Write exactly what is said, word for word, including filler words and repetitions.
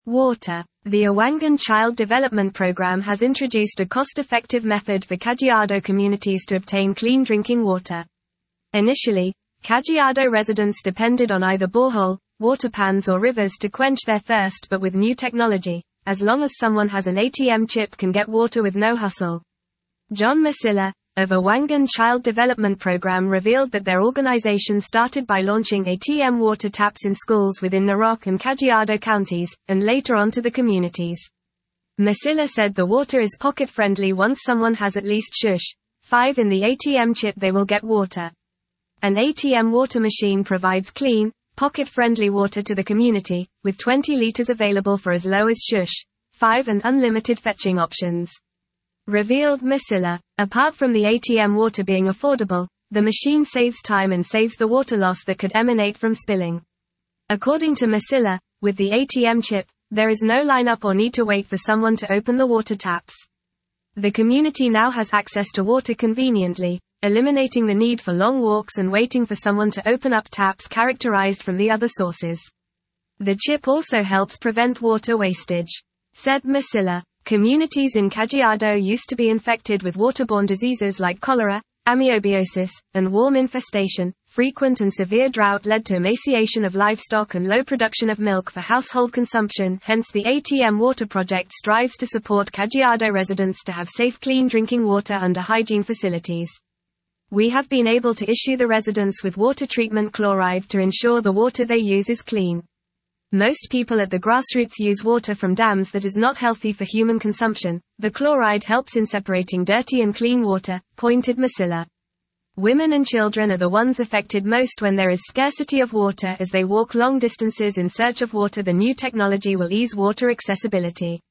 Water. The Awangan Child Development Program has introduced a cost-effective method for Kajiado communities to obtain clean drinking water. Initially, Kajiado residents depended on either borehole, water pans or rivers to quench their thirst, but with new technology, as long as someone has an A T M chip, can get water with no hustle. John Masilla, of Awangan Child Development Program, revealed that their organization started by launching A T M water taps in schools within Narok and Kajiado counties, and later on to the communities. Masilla said the water is pocket-friendly. Once someone has at least shush five in the A T M chip, they will get water. An A T M water machine provides clean, pocket-friendly water to the community, with twenty liters available for as low as shush five and unlimited fetching options. Revealed Masilla. Apart from the A T M water being affordable, the machine saves time and saves the water loss that could emanate from spilling. According to Masilla, with the A T M chip, there is no lineup or need to wait for someone to open the water taps. The community now has access to water conveniently, eliminating the need for long walks and waiting for someone to open up taps characterized from the other sources. The chip also helps prevent water wastage. Said Masilla. Communities in Kajiado used to be infected with waterborne diseases like cholera, amebiosis, and worm infestation. Frequent and severe drought led to emaciation of livestock and low production of milk for household consumption. Hence, the A T M Water Project strives to support Kajiado residents to have safe, clean drinking water under hygiene facilities. We have been able to issue the residents with water treatment chloride to ensure the water they use is clean. Most people at the grassroots use water from dams that is not healthy for human consumption. The chloride helps in separating dirty and clean water, pointed Masilla. Women and children are the ones affected most when there is scarcity of water, as they walk long distances in search of water. The new technology will ease water accessibility.